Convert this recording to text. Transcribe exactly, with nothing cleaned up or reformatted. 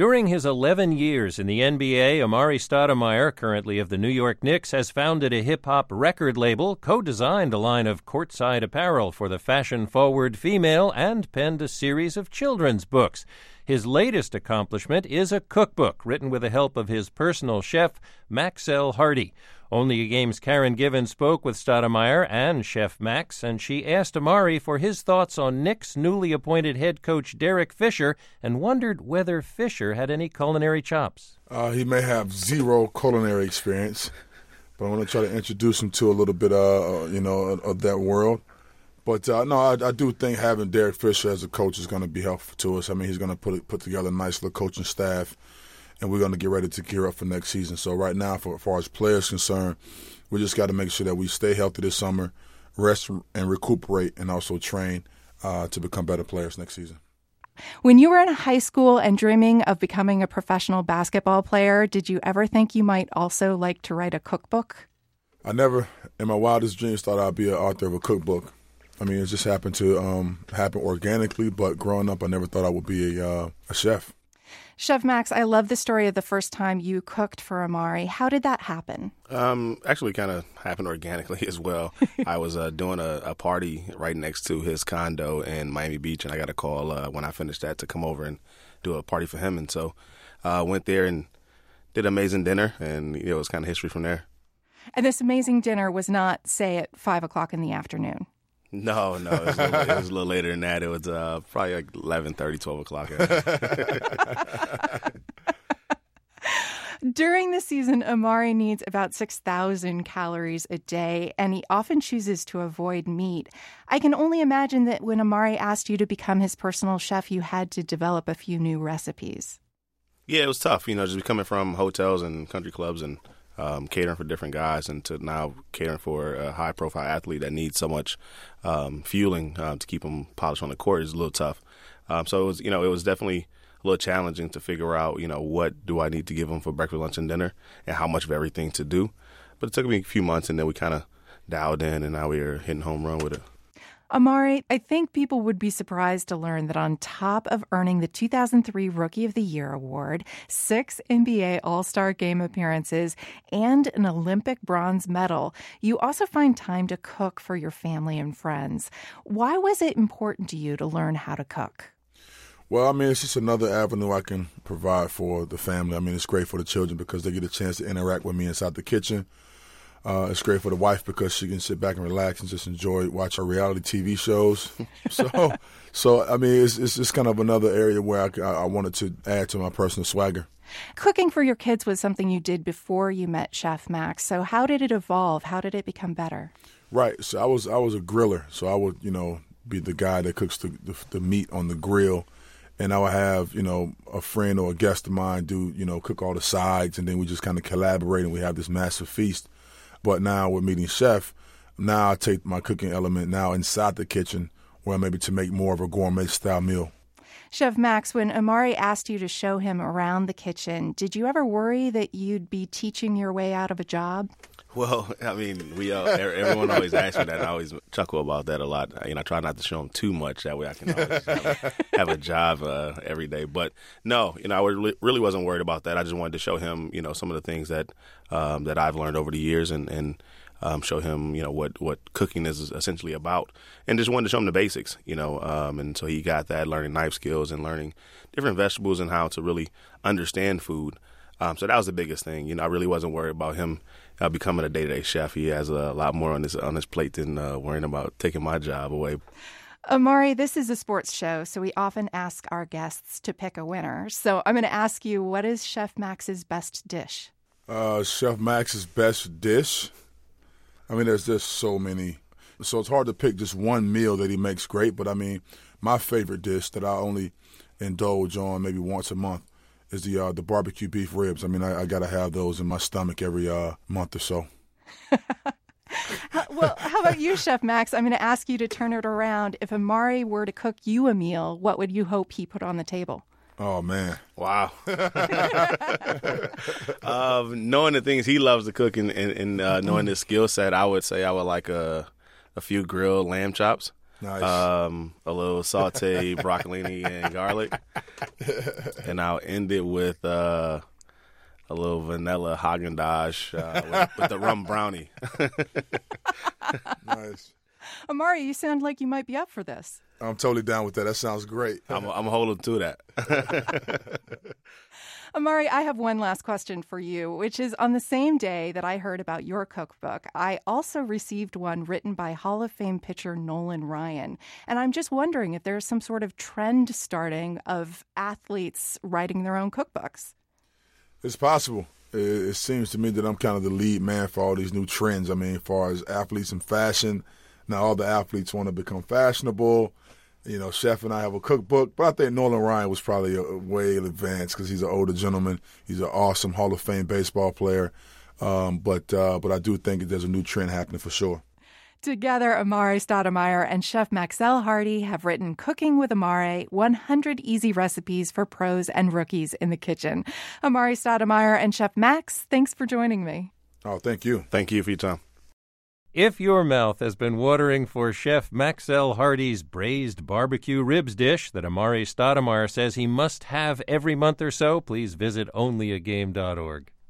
During his eleven years in the N B A, Amar'e Stoudemire, currently of the New York Knicks, has founded a hip-hop record label, co-designed a line of courtside apparel for the fashion-forward female, and penned a series of children's books. His latest accomplishment is a cookbook written with the help of his personal chef, Maxell Hardy. Only a Game's Karen Givens spoke with Stoudemire and Chef Max, and she asked Amar'e for his thoughts on Knicks' newly appointed head coach Derek Fisher and wondered whether Fisher had any culinary chops. Uh, he may have zero culinary experience, but I want to try to introduce him to a little bit, uh, you know, of, of that world. But, uh, no, I, I do think having Derek Fisher as a coach is going to be helpful to us. I mean, he's going to put put together a nice little coaching staff, and we're going to get ready to gear up for next season. So right now, for, as far as players concerned, we just got to make sure that we stay healthy this summer, rest and recuperate, and also train uh, to become better players next season. When you were in high school and dreaming of becoming a professional basketball player, did you ever think you might also like to write a cookbook? I never, in my wildest dreams, thought I'd be an author of a cookbook. I mean, it just happened to um, happen organically, but growing up, I never thought I would be a, uh, a chef. Chef Max, I love the story of the first time you cooked for Amar'e. How did that happen? Um, actually, kind of happened organically as well. I was uh, doing a, a party right next to his condo in Miami Beach, and I got a call uh, when I finished that to come over and do a party for him. And so I uh, went there and did an amazing dinner, and you know, it was kind of history from there. And this amazing dinner was not, say, at five o'clock in the afternoon. No, no, it was, a little, it was a little later than that. It was uh, probably like eleven thirty, twelve o'clock. During the season, Amar'e needs about six thousand calories a day, and he often chooses to avoid meat. I can only imagine that when Amar'e asked you to become his personal chef, you had to develop a few new recipes. Yeah, it was tough, you know, just coming from hotels and country clubs and Um, catering for different guys, and to now catering for a high-profile athlete that needs so much um, fueling um, to keep him polished on the court is a little tough. Um, so it was, you know, it was definitely a little challenging to figure out, you know, what do I need to give him for breakfast, lunch, and dinner, and how much of everything to do. But it took me a few months, and then we kind of dialed in, and now we are hitting home run with it. Amar'e, I think people would be surprised to learn that on top of earning the two thousand three Rookie of the Year award, six N B A All-Star Game appearances, and an Olympic bronze medal, you also find time to cook for your family and friends. Why was it important to you to learn how to cook? Well, I mean, it's just another avenue I can provide for the family. I mean, it's great for the children because they get a chance to interact with me inside the kitchen. Uh, it's great for the wife because she can sit back and relax and just enjoy watch her reality T V shows. so, so I mean, it's it's just kind of another area where I, I wanted to add to my personal swagger. Cooking for your kids was something you did before you met Chef Max. So how did it evolve? How did it become better? Right. So I was I was a griller. So I would, you know, be the guy that cooks the, the, the meat on the grill. And I would have, you know, a friend or a guest of mine do, you know, cook all the sides. And then we just kind of collaborate and we have this massive feast. But now we're meeting Chef. Now I take my cooking element now inside the kitchen where I'm able to make more of a gourmet-style meal. Chef Max, when Amar'e asked you to show him around the kitchen, did you ever worry that you'd be teaching your way out of a job? Well, I mean, we uh, everyone always asks me that, and I always chuckle about that a lot. You know, I try not to show them too much. That way I can always have, a, have a job uh, every day. But no, you know, I really, really wasn't worried about that. I just wanted to show him, you know, some of the things that um, that I've learned over the years and, and um, show him, you know, what, what cooking is essentially about. And just wanted to show him the basics, you know. Um, and so he got that, learning knife skills and learning different vegetables and how to really understand food. Um, so that was the biggest thing. You know, I really wasn't worried about him uh, becoming a day-to-day chef. He has a lot more on his on his plate than uh, worrying about taking my job away. Amar'e, this is a sports show, so we often ask our guests to pick a winner. So I'm going to ask you, what is Chef Max's best dish? Uh, Chef Max's best dish? I mean, there's just so many. So it's hard to pick just one meal that he makes great. But, I mean, my favorite dish that I only indulge on maybe once a month is the uh, the barbecue beef ribs. I mean, I, I got to have those in my stomach every uh, month or so. Well, how about you, Chef Max? I'm going to ask you to turn it around. If Amar'e were to cook you a meal, what would you hope he put on the table? Oh, man. Wow. um, knowing the things he loves to cook and, and, and uh, knowing his skill set, I would say I would like a, a few grilled lamb chops. Nice. Um, a little sauteed broccolini and garlic. And I'll end it with uh, a little vanilla Haagen-Dazs uh, with, with the rum brownie. Nice. Amari, you sound like you might be up for this. I'm totally down with that. That sounds great. I'm, I'm holding to that. Amari, I have one last question for you, which is on the same day that I heard about your cookbook, I also received one written by Hall of Fame pitcher Nolan Ryan. And I'm just wondering if there's some sort of trend starting of athletes writing their own cookbooks. It's possible. It, it seems to me that I'm kind of the lead man for all these new trends. I mean, as far as athletes and fashion, now all the athletes want to become fashionable. You know, Chef and I have a cookbook, but I think Nolan Ryan was probably a, a way advanced because he's an older gentleman. He's an awesome Hall of Fame baseball player. Um, but uh, but I do think that there's a new trend happening for sure. Together, Amari Stoudemire and Chef Maxell Hardy have written Cooking with Amari, one hundred Easy Recipes for Pros and Rookies in the Kitchen. Amari Stoudemire and Chef Max, thanks for joining me. Oh, thank you. Thank you for your time. If your mouth has been watering for Chef Maxell Hardy's braised barbecue ribs dish that Amari Stoudemire says he must have every month or so, please visit only a game dot org.